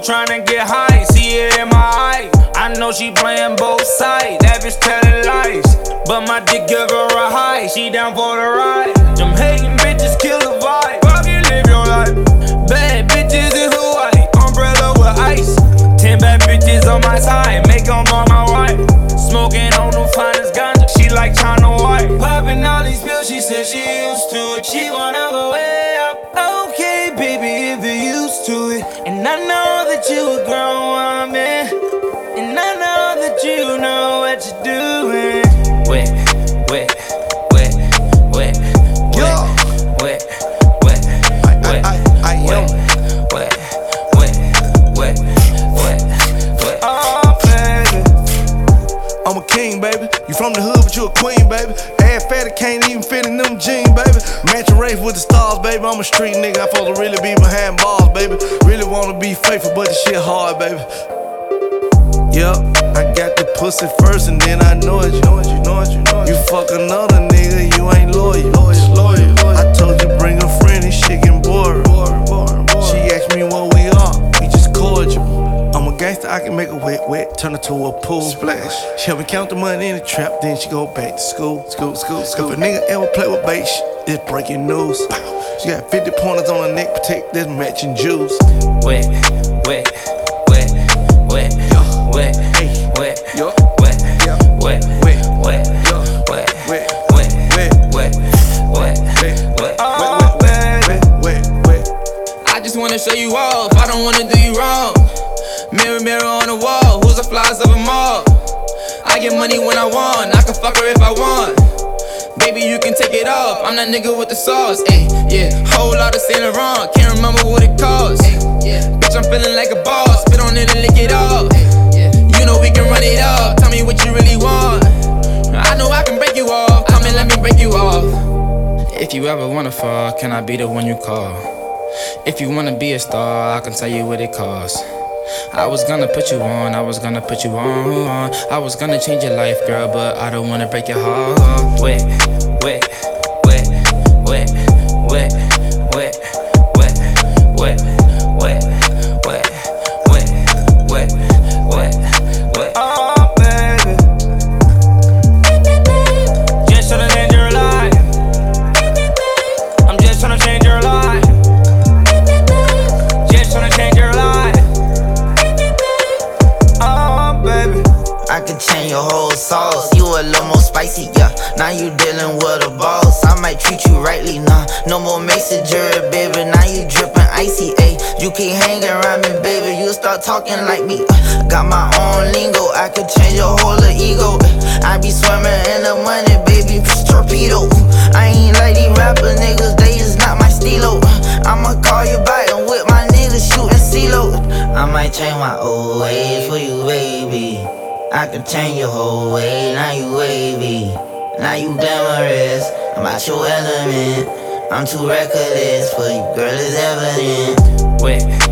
tryna get high, see it in my eyes. I know she playing both sides, that bitch telling lies. But my dick give her a high, she down for the ride. Them hating bitches kill the vibe, fuck you, live your life. Bad bitches in Hawaii, umbrella with ice. 10 bad bitches on my side, make them all my wife. Smoking on the finest ganja, she like China White. Popping all these pills, she said she used to it. She wanna go way up. Okay, baby, if you're used to it. And I know that you a grown woman, and I know that you know what you're doing. Wet, wet, wet, wet, wet, wet, wet, wet, wet, wet, wet. Oh, baby, I'm a king, baby. You from the hood, but you a queen, baby. Ass fatty can't even fit in them jeans, baby. Matching race with the stars, baby. I'm a street nigga. I'm supposed to really be behind bars, baby. Really wanna be faithful, but this shit hard, baby. Yup, I got the pussy first and then I know it. You fuck another nigga, you ain't loyal. I told you bring a friend, this shit getting bored. She asked me what we are, we just cordial. I'm a gangster, I can make a wet, turn it to a pool splash. She help me count the money in the trap, then she go back to school. If a nigga ever play with bait, it's breaking news. She got 50 pointers on her neck, protect this matching jewels. Wet, wet, wet, wet, wet, hey, wet, yo, wet, yeah, wet, wet, wet, yo, wet, wet, wet, wet, wet, wet, wet. Oh, wet. I just wanna show you off, I don't wanna do you wrong. Mirror, mirror on the wall, who's the flies of them all? I get money when I want, I can fuck her if I want. Baby, you can take it off, I'm that nigga with the sauce. Ayy, yeah, whole lot of Saint Laurent, can't remember what it costs. Yeah, bitch, I'm feeling like a boss, spit on it and lick it off. Yeah, you know we can run it up, tell me what you really want. I know I can break you off, come and let me break you off. If you ever wanna fall, can I be the one you call? If you wanna be a star, I can tell you what it costs. I was gonna put you on, I was gonna put you on. I was gonna change your life, girl, but I don't wanna break your heart. Wet, wet, wet, wet, wet, wet, wet, wet, wet, wet, wet, wet, wet, wet. Oh, baby, just tryna change your life. I'm just tryna change your life. Just tryna change your life. I could change your whole sauce. You a little more spicy, yeah. Now you dealing with a boss. I might treat you rightly, nah. No more messenger, baby. Now you drippin' icy, ayy. You keep hanging around me, baby. You start talking like me. Got my own lingo. I could change your whole ego. I be swimming in the money, baby. Torpedo. I ain't like these rapper niggas. They is not my stilo. I'ma call you back and with my niggas shooting CeeLo. I might change my old ways for you, baby. I can change your whole way, now you wavy. Now you glamorous, I'm out your element. I'm too reckless for you, girl, it's evident. Wet.